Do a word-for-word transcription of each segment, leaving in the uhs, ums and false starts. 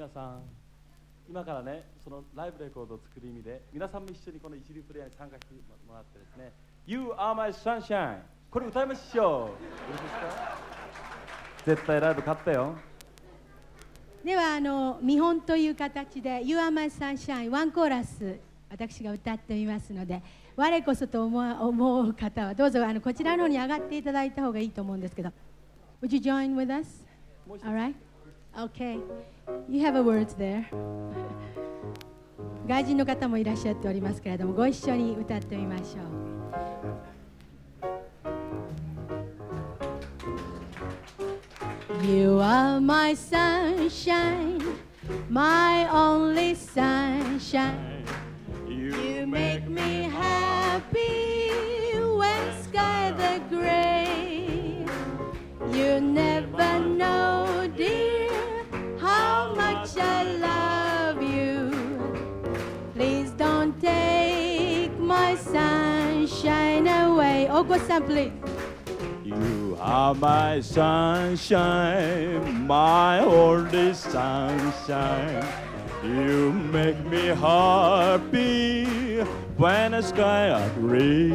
皆さん、今からね、そのライブレコードを作る意味で、皆さんも一緒にこの一流プレイヤーに参加してもらってですね、You are my sunshine、これ歌いましょう。よろしいですか？絶対ライブ勝ったよ。 ではあの見本という形で You are my sunshine ワンコーラス私が歌ってみますので、我こそと思う、思う方はどうぞあのこちらの方に上がっていただいた方がいいと思うんですけど。Would you join with us? Alright? Okay. You have a words there. 外人の方もいらっしゃっておりますけれども、ご一緒に歌ってみましょう。You are my sunshine, my only sunshine. You make me happy when skies are gray. You never know, dear, how much I love you. Please don't take my sunshine away. Oko-san, please.You are my sunshine, my only sunshine. You make me happy when the sky are gray.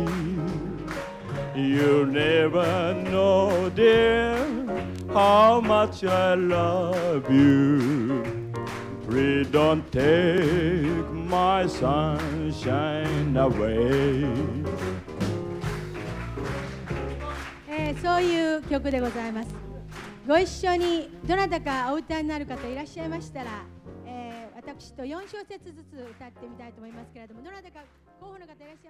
You never know, dear, how much I love you. Please don't take my sunshine away. そういう曲でございます。ご一緒にどなたかお歌になる方いらっしゃいましたら、えー、私とよん小節ずつ歌ってみたいと思いますけれども、どなたか候補の方いらっしゃいますか？